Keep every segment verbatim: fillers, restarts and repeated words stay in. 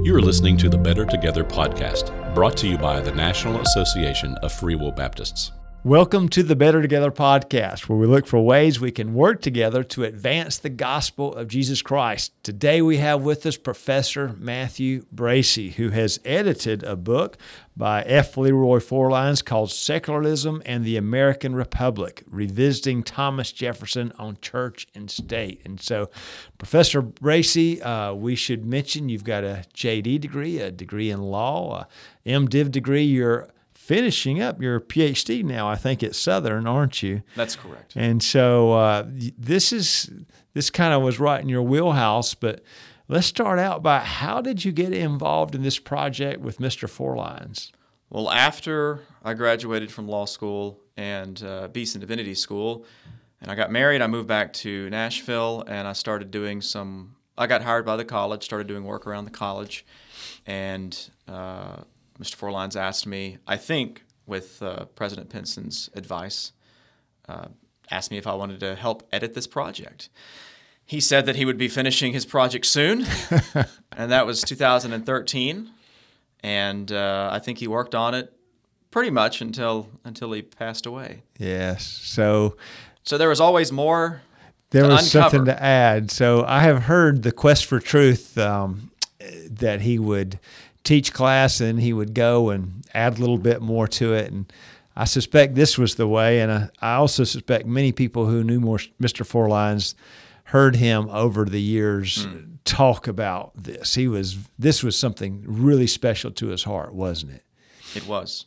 You are listening to the Better Together podcast, brought to you by the National Association of Free Will Baptists. Welcome to the Better Together podcast, where we look for ways we can work together to advance the gospel of Jesus Christ. Today we have with us Professor Matthew Bracey, who has edited a book by F. Leroy Forlines called Secularism and the American Republic, Revisiting Thomas Jefferson on Church and State. And so, Professor Bracey, uh, we should mention you've got a J D degree, a degree in law, a M Div degree. You're finishing up your P H D now, I think, at Southern, aren't you? That's correct. And so uh, this is this kind of was right in your wheelhouse, but let's start out by how did you get involved in this project with Mister Forlines? Well, after I graduated from law school and uh, Beeson Divinity School, and I got married, I moved back to Nashville, and I started doing some, I got hired by the college, started doing work around the college, and uh, Mister Forlines asked me, I think with uh, President Penson's advice, uh, asked me if I wanted to help edit this project. He said that he would be finishing his project soon, and that was two thousand thirteen, and uh, I think he worked on it pretty much until until he passed away. Yes, so... So there was always more There to was uncover. something to add. So I have heard the quest for truth, um, that he would teach class and he would go and add a little bit more to it. And I suspect this was the way. And I, I also suspect many people who knew more Mister Forlines heard him over the years mm. talk about this. He was, this was something really special to his heart, wasn't it? It was.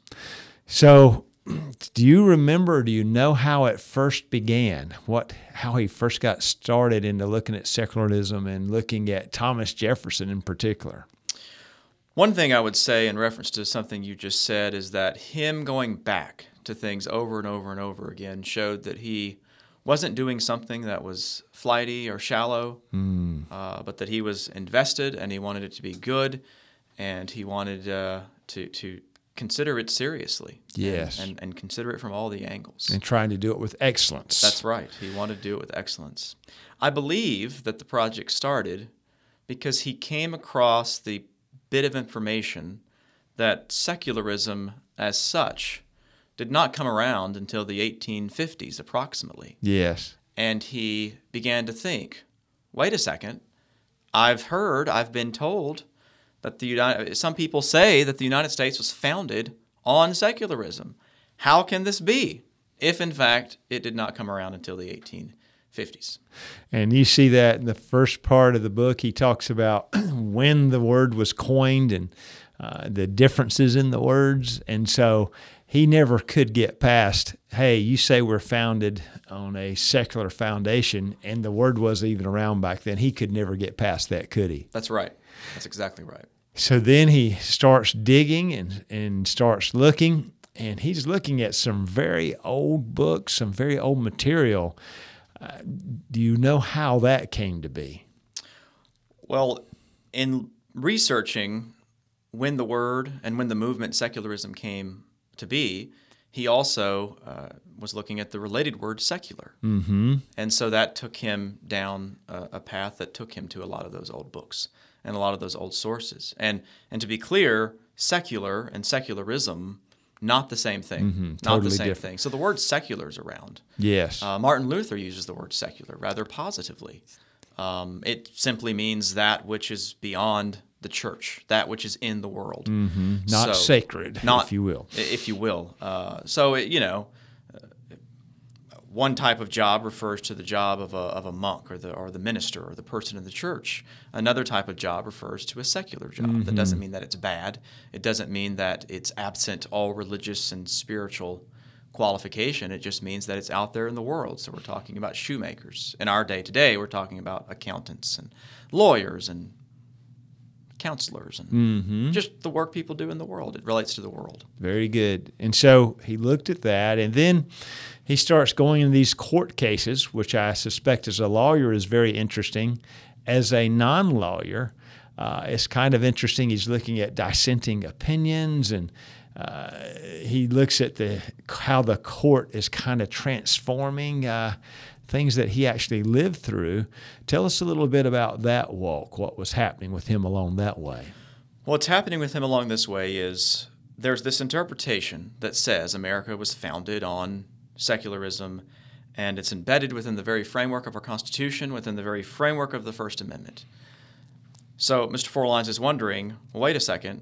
So do you remember, do you know how it first began? What, how he first got started into looking at secularism and looking at Thomas Jefferson in particular? One thing I would say in reference to something you just said is that him going back to things over and over and over again showed that he wasn't doing something that was flighty or shallow, mm. uh, but that he was invested and he wanted it to be good, and he wanted uh, to to consider it seriously. Yes. And, and, and consider it from all the angles. And trying to do it with excellence. That's right. He wanted to do it with excellence. I believe that the project started because he came across the bit of information that secularism as such did not come around until the eighteen fifties approximately. Yes. And he began to think, wait a second, I've heard, I've been told that the United, some people say that the United States was founded on secularism. How can this be if in fact it did not come around until the eighteen fifties? And you see that in the first part of the book. He talks about when the word was coined and uh, the differences in the words. And so he never could get past, hey, you say we're founded on a secular foundation, and the word wasn't even around back then. He could never get past that, could he? That's right. That's exactly right. So then he starts digging and, and starts looking, and he's looking at some very old books, some very old material. Uh, do you know how that came to be? Well, in researching when the word and when the movement secularism came to be, he also uh, was looking at the related word secular. Mm-hmm. And so that took him down a, a path that took him to a lot of those old books and a lot of those old sources. And and to be clear, secular and secularism, not the same thing. Mm-hmm. Not Totally the same different. thing. So the word secular is around. Yes. Uh, Martin Luther uses the word secular rather positively. Um, it simply means that which is beyond the church, that which is in the world. Mm-hmm. Not so, sacred, not, if you will. If you will. Uh, so, it, you know, uh, one type of job refers to the job of a, of a monk or the or the minister or the person in the church. Another type of job refers to a secular job. Mm-hmm. That doesn't mean that it's bad. It doesn't mean that it's absent all religious and spiritual qualification. It just means that it's out there in the world. So we're talking about shoemakers. In our day today, we're talking about accountants and lawyers and counselors and mm-hmm. just the work people do in the world. It relates to the world. Very good. And so he looked at that, and then he starts going into these court cases, which I suspect as a lawyer is very interesting. As a non-lawyer, uh, it's kind of interesting. He's looking at dissenting opinions, and uh, he looks at the how the court is kind of transforming uh, things that he actually lived through. Tell us a little bit about that walk, what was happening with him along that way. What's happening with him along this way is there's this interpretation that says America was founded on secularism, and it's embedded within the very framework of our Constitution, within the very framework of the First Amendment. So Mister Forlines is wondering, well, wait a second,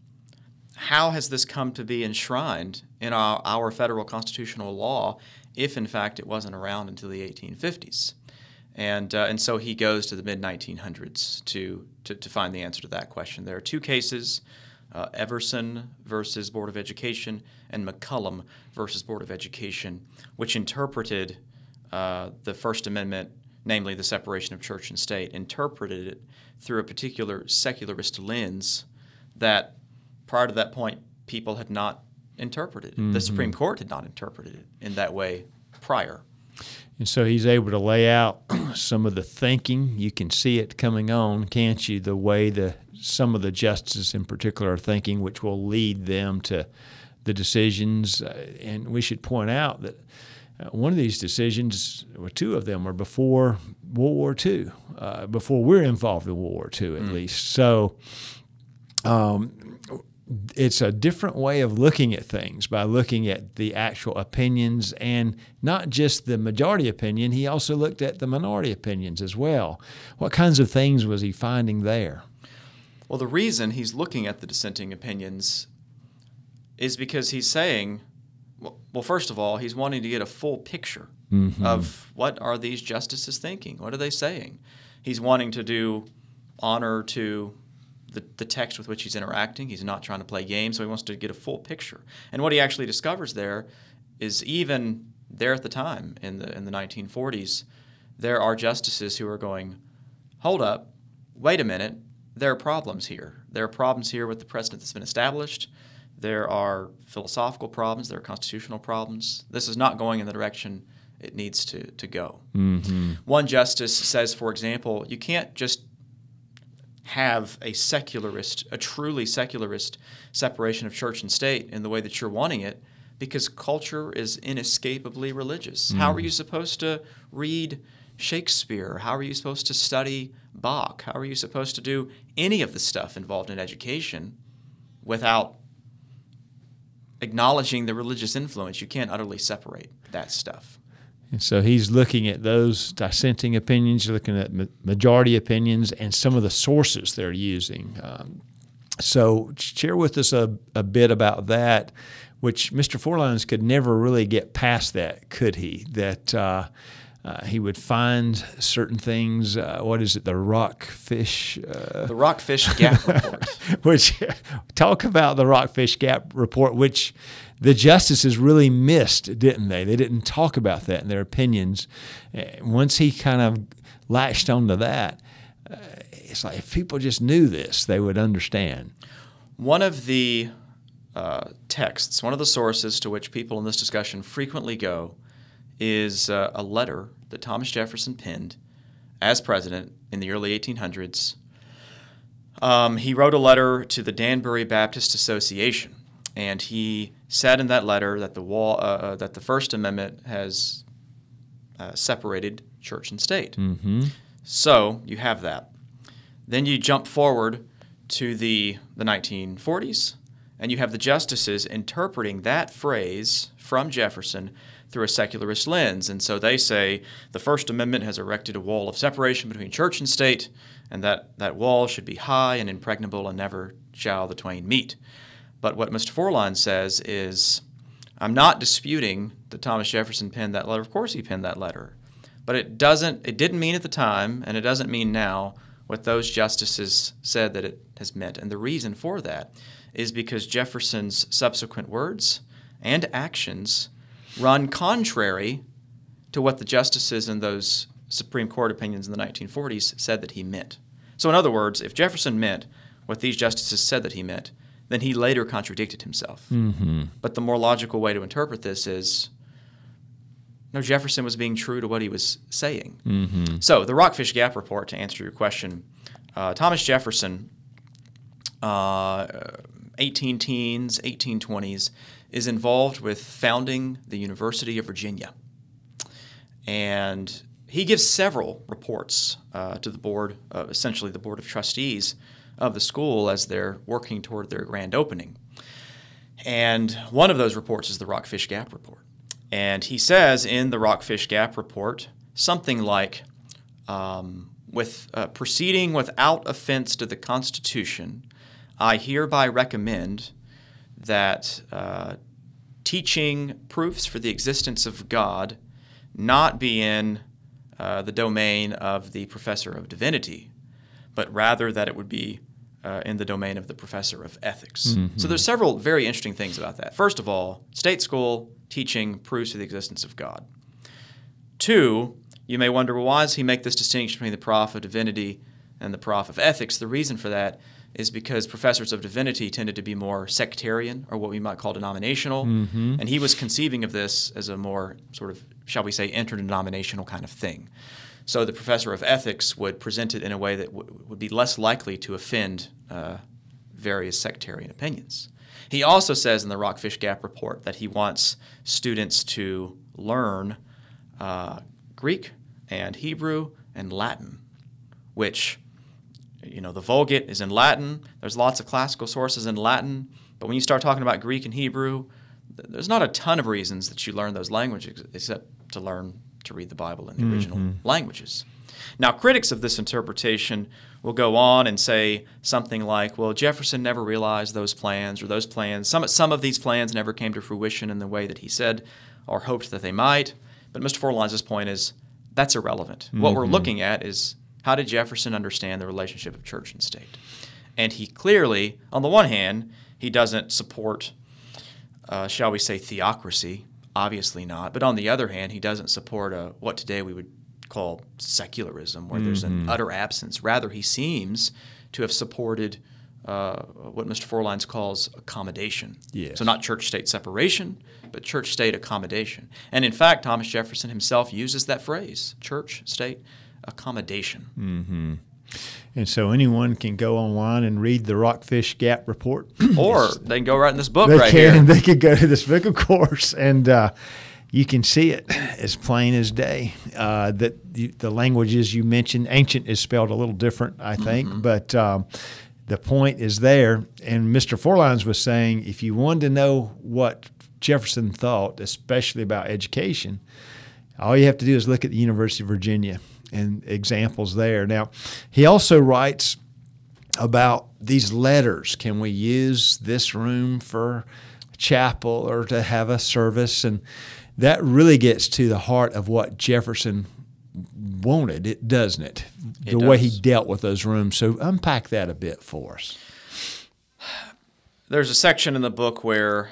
how has this come to be enshrined in our, our federal constitutional law if, in fact, it wasn't around until the eighteen fifties? And uh, and so he goes to the mid nineteen hundreds to, to, to find the answer to that question. There are two cases, uh, Everson versus Board of Education and McCullum versus Board of Education, which interpreted uh, the First Amendment, namely the separation of church and state, interpreted it through a particular secularist lens that prior to that point people had not interpreted. Mm-hmm. The Supreme Court had not interpreted it in that way prior. And so he's able to lay out some of the thinking. You can see it coming on, can't you? The way the some of the justices in particular are thinking, which will lead them to the decisions. Uh, and we should point out that uh, one of these decisions, or two of them, are before World War Two, uh, before we're involved in World War Two, at mm. least. So um, it's a different way of looking at things by looking at the actual opinions, and not just the majority opinion. He also looked at the minority opinions as well. What kinds of things was he finding there? Well, the reason he's looking at the dissenting opinions is because he's saying, well, well first of all, he's wanting to get a full picture mm-hmm. of what are these justices thinking? What are they saying? He's wanting to do honor to The, the text with which he's interacting. He's not trying to play games, so he wants to get a full picture. And what he actually discovers there is, even there at the time in the in the nineteen forties, there are justices who are going, hold up, wait a minute, there are problems here. There are problems here with the precedent that's been established. There are philosophical problems. There are constitutional problems. This is not going in the direction it needs to, to go. Mm-hmm. One justice says, for example, you can't just have a secularist, a truly secularist separation of church and state in the way that you're wanting it, because culture is inescapably religious. Mm. How are you supposed to read Shakespeare? How are you supposed to study Bach? How are you supposed to do any of the stuff involved in education without acknowledging the religious influence? You can't utterly separate that stuff. And so he's looking at those dissenting opinions, looking at majority opinions, and some of the sources they're using. Um, so share with us a, a bit about that, which Mister Forlines could never really get past that, could he? That uh, uh, he would find certain things, uh, what is it, the Rockfish? Uh, the Rockfish Gap Report. Which, talk about the Rockfish Gap Report, which the justices really missed, didn't they? They didn't talk about that in their opinions. Once he kind of latched onto that, uh, it's like if people just knew this, they would understand. One of the uh, texts, one of the sources to which people in this discussion frequently go is uh, a letter that Thomas Jefferson penned as president in the early eighteen hundreds. Um, he wrote a letter to the Danbury Baptist Association, and he said in that letter that the wall, uh, that the First Amendment has uh, separated church and state. Mm-hmm. So you have that. Then you jump forward to the the nineteen forties, and you have the justices interpreting that phrase from Jefferson through a secularist lens. And so they say the First Amendment has erected a wall of separation between church and state, and that, that wall should be high and impregnable, and never shall the twain meet. But what Mister Forlines says is, I'm not disputing that Thomas Jefferson penned that letter. Of course he penned that letter. But it doesn't. It didn't mean at the time, and it doesn't mean now, what those justices said that it has meant. And the reason for that is because Jefferson's subsequent words and actions run contrary to what the justices in those Supreme Court opinions in the nineteen forties said that he meant. So in other words, if Jefferson meant what these justices said that he meant, then he later contradicted himself. Mm-hmm. But the more logical way to interpret this is, no, Jefferson was being true to what he was saying. Mm-hmm. So the Rockfish Gap Report, to answer your question, uh, Thomas Jefferson, uh, eighteen teens, eighteen twenties, is involved with founding the University of Virginia. And he gives several reports uh, to the board, uh, essentially the Board of Trustees, of the school as they're working toward their grand opening. And one of those reports is the Rockfish Gap Report. And he says in the Rockfish Gap Report something like, um, with uh, proceeding without offense to the Constitution, I hereby recommend that uh, teaching proofs for the existence of God not be in uh, the domain of the professor of divinity, but rather that it would be uh, in the domain of the professor of ethics. Mm-hmm. So there's several very interesting things about that. First of all, state school teaching proofs of the existence of God. Two, you may wonder, well, why does he make this distinction between the prof of divinity and the prof of ethics? The reason for that is because professors of divinity tended to be more sectarian, or what we might call denominational, mm-hmm. and he was conceiving of this as a more sort of, shall we say, interdenominational kind of thing. So the professor of ethics would present it in a way that w- would be less likely to offend uh, various sectarian opinions. He also says in the Rockfish Gap Report that he wants students to learn uh, Greek and Hebrew and Latin, which, you know, the Vulgate is in Latin. There's lots of classical sources in Latin. But when you start talking about Greek and Hebrew, th- there's not a ton of reasons that you learn those languages except to learn to read the Bible in the mm-hmm. original languages. Now, critics of this interpretation will go on and say something like, well, Jefferson never realized those plans, or those plans, some, some of these plans never came to fruition in the way that he said or hoped that they might. But Mister Forlines' point is that's irrelevant. Mm-hmm. What we're looking at is, how did Jefferson understand the relationship of church and state? And he clearly, on the one hand, he doesn't support, uh, shall we say, theocracy. Obviously not. But on the other hand, he doesn't support a, what today we would call secularism, where mm-hmm. there's an utter absence. Rather, he seems to have supported uh, what Mister Forlines calls accommodation. Yes. So not church-state separation, but church-state accommodation. And in fact, Thomas Jefferson himself uses that phrase, church-state accommodation. Mm-hmm. And so anyone can go online and read the Rockfish Gap Report. Or they can go right in this book they right can, here. They could go to this book, of course, and uh, you can see it as plain as day. Uh, that the, the languages you mentioned, ancient is spelled a little different, I think, mm-hmm. but um, the point is there. And Mister Forlines was saying, if you wanted to know what Jefferson thought, especially about education, all you have to do is look at the University of Virginia and examples there. Now, he also writes about these letters. Can we use this room for chapel or to have a service? And that really gets to the heart of what Jefferson wanted, it doesn't it? It the does. way he dealt with those rooms. So unpack that a bit for us. There's a section in the book where,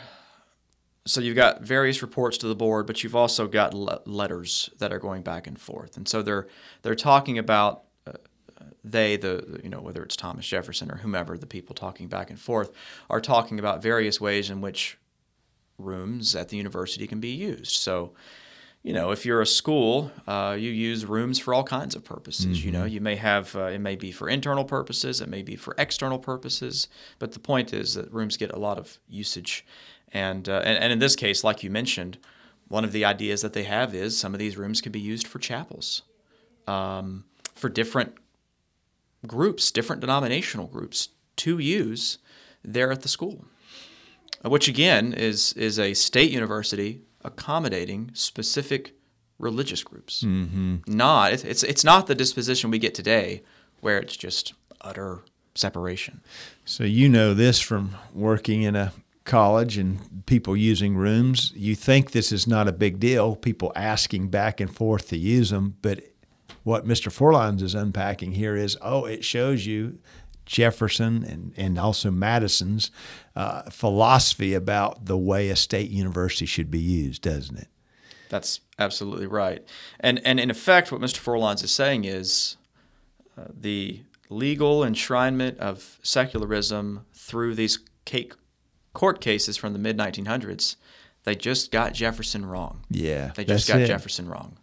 so you've got various reports to the board, but you've also got le- letters that are going back and forth. And so they're they're talking about, uh, they, the you know, whether it's Thomas Jefferson or whomever, the people talking back and forth, are talking about various ways in which rooms at the university can be used. So, you know, if you're a school, uh, you use rooms for all kinds of purposes. Mm-hmm. You know, you may have, uh, it may be for internal purposes, it may be for external purposes, but the point is that rooms get a lot of usage. And, uh, and and in this case, like you mentioned, one of the ideas that they have is some of these rooms could be used for chapels, um, for different groups, different denominational groups to use there at the school, which again is is a state university accommodating specific religious groups. Mm-hmm. Not it's, it's it's not the disposition we get today, where it's just utter separation. So you know this from working in a college and people using rooms. You think this is not a big deal, people asking back and forth to use them, but what Mister Forlines is unpacking here is, oh, it shows you Jefferson and, and also Madison's uh, philosophy about the way a state university should be used, doesn't it? That's absolutely right. And and in effect, what Mister Forlines is saying is uh, the legal enshrinement of secularism through these cake court cases from the mid nineteen hundreds, they just got Jefferson wrong. Yeah, They just got it. Jefferson wrong.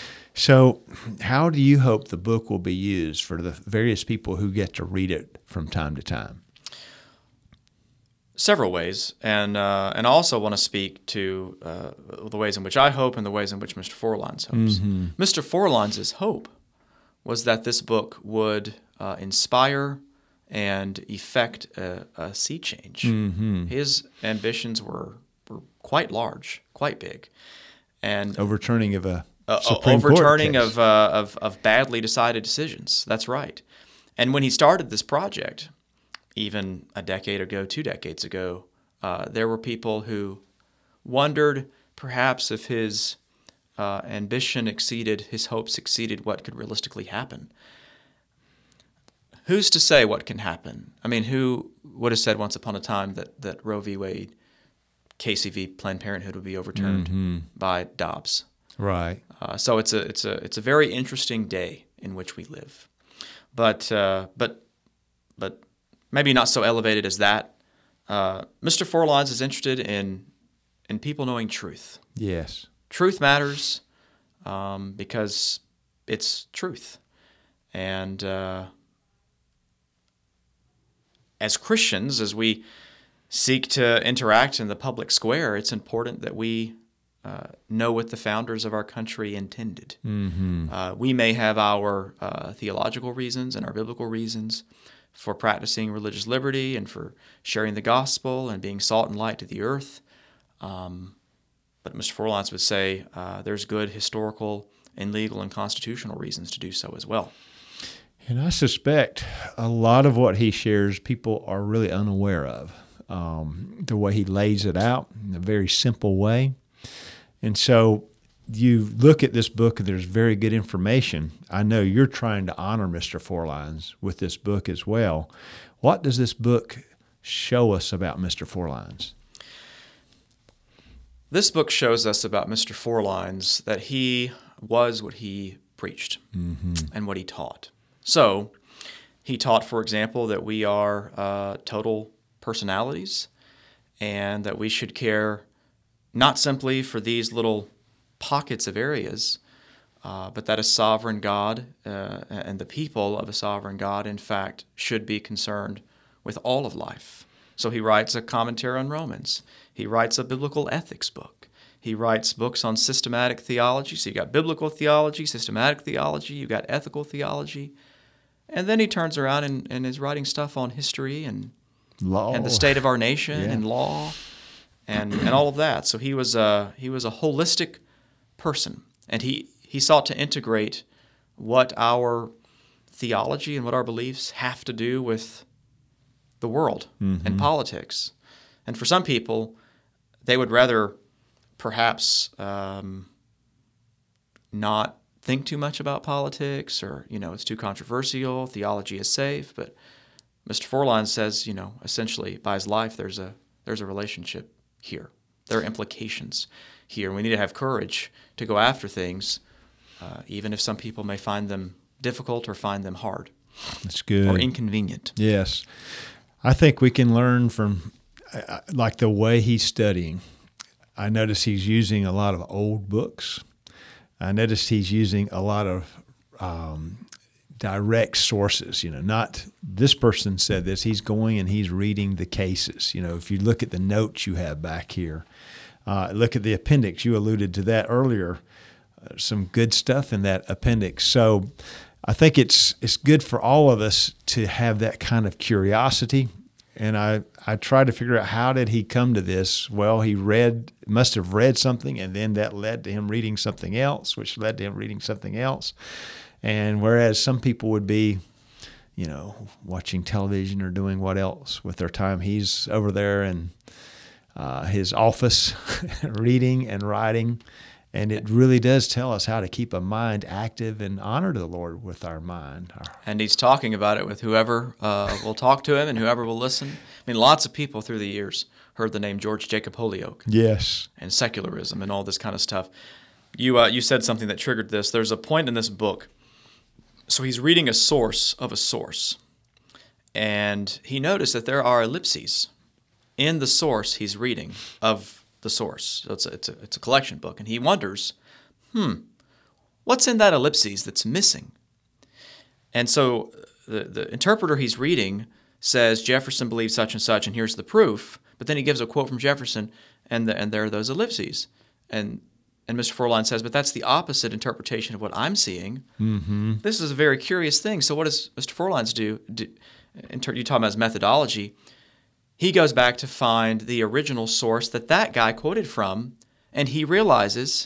So how do you hope the book will be used for the various people who get to read it from time to time? Several ways. And uh, and I also want to speak to uh, the ways in which I hope and the ways in which Mister Forlines hopes. Mm-hmm. Mister Forlines' hope was that this book would uh, inspire and effect a, a sea change. Mm-hmm. His ambitions were, were quite large, quite big. And Overturning of a uh, Supreme overturning Court case. of, uh, of of badly decided decisions. That's right. And when he started this project, even a decade ago, two decades ago, uh, there were people who wondered perhaps if his uh, ambition exceeded, his hopes exceeded what could realistically happen. Who's to say what can happen? I mean, who would have said once upon a time that, that Roe v. Wade, Casey v. Planned Parenthood would be overturned Mm-hmm. by Dobbs? Right. Uh, so it's a it's a it's a very interesting day in which we live, but uh, but but maybe not so elevated as that. Uh, Mister Forlines is interested in in people knowing truth. Yes. Truth matters um, because it's truth, and uh, as Christians, as we seek to interact in the public square, it's important that we uh, know what the founders of our country intended. Mm-hmm. Uh, we may have our uh, theological reasons and our biblical reasons for practicing religious liberty and for sharing the gospel and being salt and light to the earth. Um, but Mister Forlines would say uh, there's good historical and legal and constitutional reasons to do so as well. And I suspect a lot of what he shares people are really unaware of. Um, the way he lays it out in a very simple way. And so you look at this book and there's very good information. I know you're trying to honor Mister Forlines with this book as well. What does this book show us about Mister Forlines? This book shows us about Mister Forlines that he was what he preached mm-hmm. and what he taught. So he taught, for example, that we are uh, total personalities and that we should care not simply for these little pockets of areas, uh, but that a sovereign God uh, and the people of a sovereign God, in fact, should be concerned with all of life. So he writes a commentary on Romans. He writes a biblical ethics book. He writes books on systematic theology. So you got biblical theology, systematic theology, you got ethical theology. And then he turns around and, and is writing stuff on history and Law. and the state of our nation Yeah. and law and, and all of that. So he was a, he was a holistic person, and he, he sought to integrate what our theology and what our beliefs have to do with the world mm-hmm. and politics. And for some people, they would rather perhaps um, not think too much about politics, or, you know, it's too controversial, theology is safe. But Mister Forlines says, you know, essentially by his life, there's a there's a relationship here. There are implications here. We need to have courage to go after things, uh, even if some people may find them difficult or find them hard. That's good. Or inconvenient. Yes. I think we can learn from, uh, like, the way he's studying. I notice he's using a lot of old books. I noticed he's using a lot of um, direct sources, you know, not this person said this. He's going and he's reading the cases. You know, if you look at the notes you have back here, uh, look at the appendix. You alluded to that earlier. Uh, some good stuff in that appendix. So I think it's it's good for all of us to have that kind of curiosity. And I, I tried to figure out, how did he come to this? Well, he read, must have read something, and then that led to him reading something else, which led to him reading something else. And whereas some people would be, you know, watching television or doing what else with their time, he's over there in uh, his office reading and writing. And it really does tell us how to keep a mind active and honor the Lord with our mind. And he's talking about it with whoever uh, will talk to him and whoever will listen. I mean, lots of people through the years heard the name George Jacob Holyoake. Yes. And secularism and all this kind of stuff. You uh, you said something that triggered this. There's a point in this book. So he's reading a source of a source. And he noticed that there are ellipses in the source he's reading of the source. So it's a, it's a, it's a collection book. And he wonders, hmm, what's in that ellipses that's missing? And so the, the interpreter he's reading says Jefferson believed such and such, and here's the proof. But then he gives a quote from Jefferson, and the, and there are those ellipses. And and Mister Forlines says, but that's the opposite interpretation of what I'm seeing. Mm-hmm. This is a very curious thing. So what does Mister Forlines do? do in ter- you talk about his methodology, he goes back to find the original source that that guy quoted from, and he realizes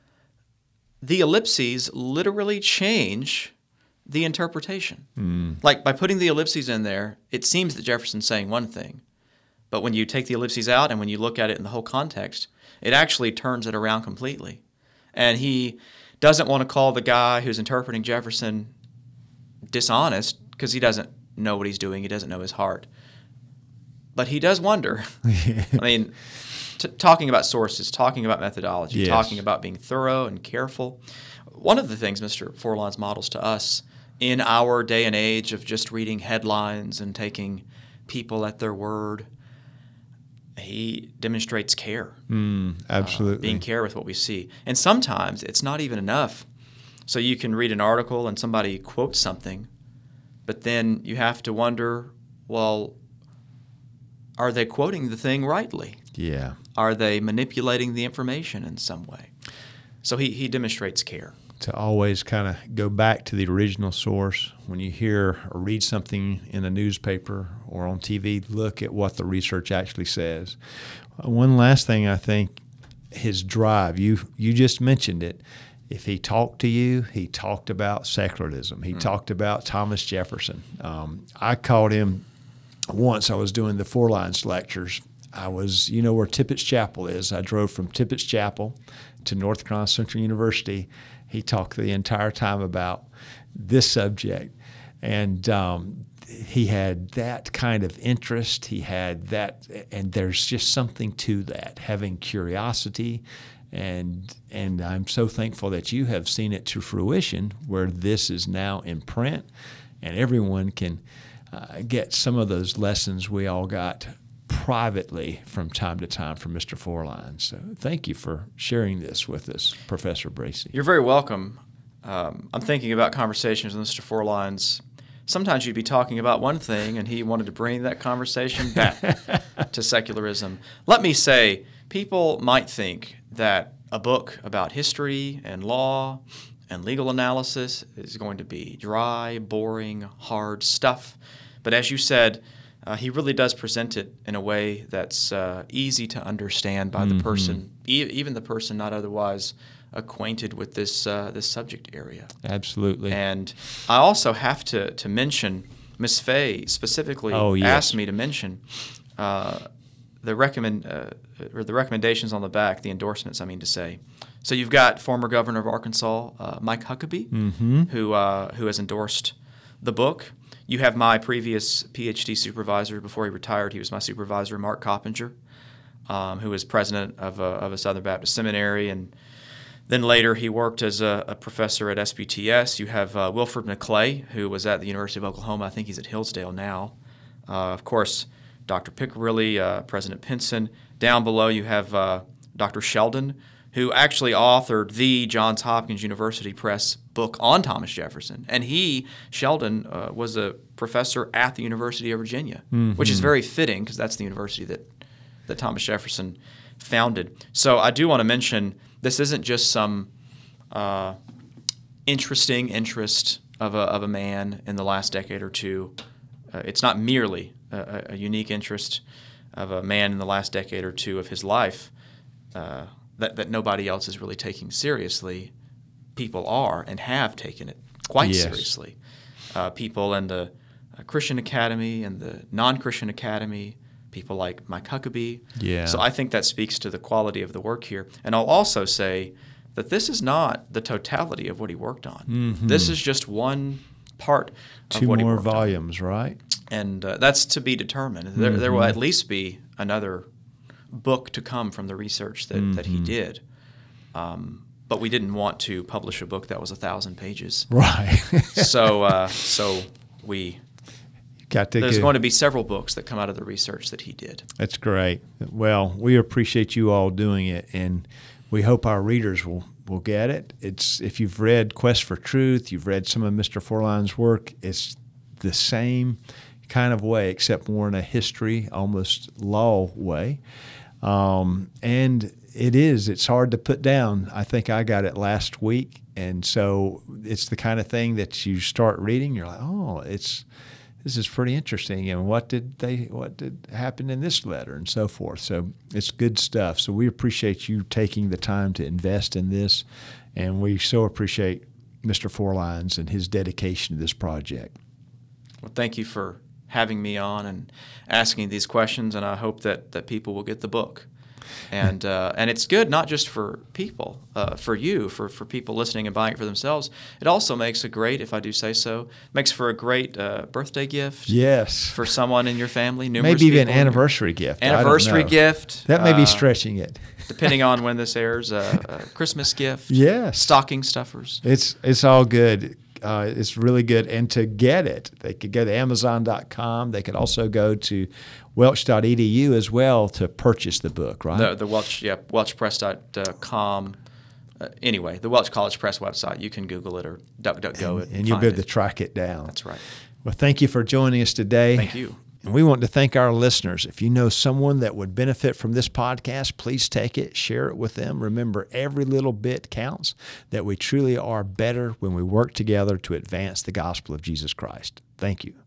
the ellipses literally change the interpretation. Mm. Like by putting the ellipses in there, it seems that Jefferson's saying one thing, but when you take the ellipses out and when you look at it in the whole context, it actually turns it around completely. And he doesn't want to call the guy who's interpreting Jefferson dishonest because he doesn't know what he's doing. He doesn't know his heart. But he does wonder. I mean, t- talking about sources, talking about methodology, yes. talking about being thorough and careful. One of the things Mister Forlines models to us in our day and age of just reading headlines and taking people at their word, he demonstrates care. Mm, absolutely. Uh, being care with what we see. And sometimes it's not even enough. So you can read an article and somebody quotes something, but then you have to wonder, well, are they quoting the thing rightly? Yeah. Are they manipulating the information in some way? So he, he demonstrates care. To always kind of go back to the original source. When you hear or read something in a newspaper or on T V, look at what the research actually says. One last thing, I think, his drive. You you just mentioned it. If he talked to you, he talked about secularism. He mm. talked about Thomas Jefferson. Um, I called him once. I was doing the Forlines lectures. I was, you know where Tippett's Chapel is. I drove from Tippett's Chapel to North Carolina Central University. He talked the entire time about this subject, and um, he had that kind of interest. He had that, and there's just something to that, having curiosity, and and I'm so thankful that you have seen it to fruition, where this is now in print, and everyone can uh, get some of those lessons we all got privately from time to time from Mister Forlines. So thank you for sharing this with us, Professor Bracey. You're very welcome. Um, I'm thinking about conversations with Mister Forlines. Sometimes you'd be talking about one thing and he wanted to bring that conversation back to secularism. Let me say, people might think that a book about history and law and legal analysis is going to be dry, boring, hard stuff. But as you said, Uh, he really does present it in a way that's uh, easy to understand by mm-hmm. the person, e- even the person not otherwise acquainted with this uh, this subject area. Absolutely. And I also have to to mention, Miz Fay specifically oh, yes. asked me to mention uh, the recommend uh, or the recommendations on the back, the endorsements, I mean to say. So you've got former governor of Arkansas, uh, Mike Huckabee, mm-hmm. who uh, who has endorsed the book. You have my previous P H D supervisor. Before he retired, he was my supervisor, Mark Coppinger, um, who was president of a, of a Southern Baptist seminary. And then later he worked as a, a professor at S B T S. You have uh, Wilford McClay, who was at the University of Oklahoma. I think he's at Hillsdale now. Uh, of course, Doctor Piccirilli, uh, President Pinson. Down below you have uh, Doctor Sheldon, who actually authored the Johns Hopkins University Press book on Thomas Jefferson. And he, Sheldon, uh, was a professor at the University of Virginia, mm-hmm. which is very fitting because that's the university that, that Thomas Jefferson founded. So I do want to mention this isn't just some uh, interesting interest of a, of a man in the last decade or two. Uh, it's not merely a, a unique interest of a man in the last decade or two of his life uh, that, that nobody else is really taking seriously. People are and have taken it quite yes. seriously. Uh, people in the uh, Christian Academy and the non-Christian Academy, people like Mike Huckabee. Yeah. So I think that speaks to the quality of the work here. And I'll also say that this is not the totality of what he worked on. Mm-hmm. This is just one part of Two what he more worked volumes, on. right? And uh, that's to be determined. There, mm-hmm. there will at least be another book to come from the research that, mm-hmm. that he did. Um, but we didn't want to publish a book that was a thousand pages. Right. so uh, so we got to there's go. going to be several books that come out of the research that he did. That's great. Well, we appreciate you all doing it, and we hope our readers will, will get it. It's if you've read Quest for Truth, you've read some of Mister Forline's work, it's the same kind of way, except more in a history, almost law way. Um, and it is. It's hard to put down. I think I got it last week, and so it's the kind of thing that you start reading, you're like, oh, it's this is pretty interesting. And what did they, what did happen in this letter and so forth. So it's good stuff. So we appreciate you taking the time to invest in this. And we so appreciate Mister Forlines and his dedication to this project. Well, thank you for having me on and asking these questions. And I hope that, that people will get the book. And uh, and it's good not just for people, uh, for you, for, for people listening and buying it for themselves. It also makes a great, if I do say so, makes for a great uh, birthday gift. Yes. For someone in your family. Numerous Maybe even people. anniversary gift. Anniversary gift. That may be uh, stretching it. Depending on when this airs, uh, a Christmas gift. Yes. Stocking stuffers. It's it's all good. Uh, it's really good. And to get it, they could go to amazon dot com. They could also go to welch dot e d u as well to purchase the book, right? The, the Welch, yeah, welch press dot com. Uh, anyway, the Welch College Press website. You can Google it or DuckDuckGo it. And, and you'll find be able it. to track it down. That's right. Well, thank you for joining us today. Thank you. And we want to thank our listeners. If you know someone that would benefit from this podcast, please take it, share it with them. Remember, every little bit counts, that we truly are better when we work together to advance the gospel of Jesus Christ. Thank you.